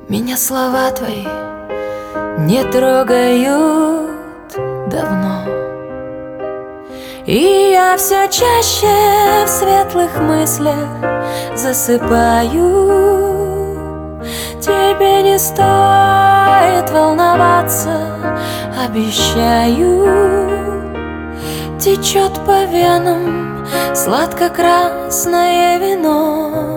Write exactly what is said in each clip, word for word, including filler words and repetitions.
Меня слова твои не трогают давно, и я все чаще в светлых мыслях засыпаю. Тебе не стоит волноваться, обещаю. Течет по венам сладко-красное вино.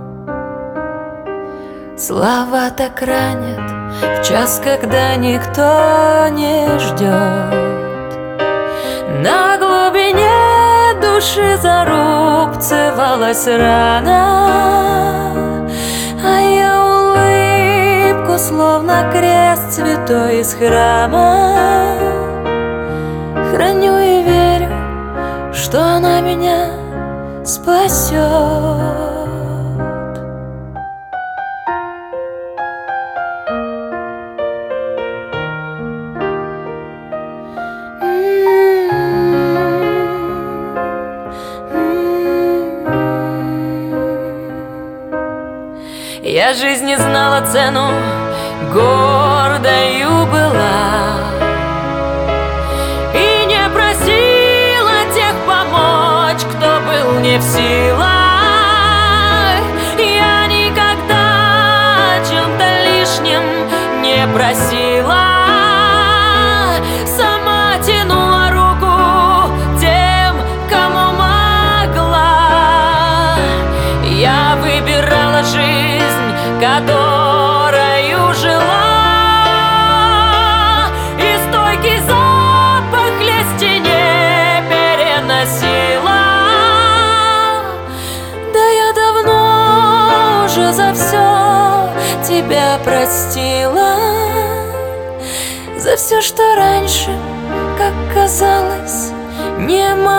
Слова так ранят в час, когда никто не ждет. На глубине души зарубцевалась рана, а я улыбку, словно крест святой из храма, храню и верю, что она меня спасет. Я жизни знала цену, гордою была, и не просила тех помочь, кто был не в силах. Я никогда о чем-то лишнем не просила, сама тянула руку тем, кому могла. Я выбирала жизнь, которою жила, и стойкий запах лести не переносила. Да я давно уже за все тебя простила, за все, что раньше, как казалось, не могло.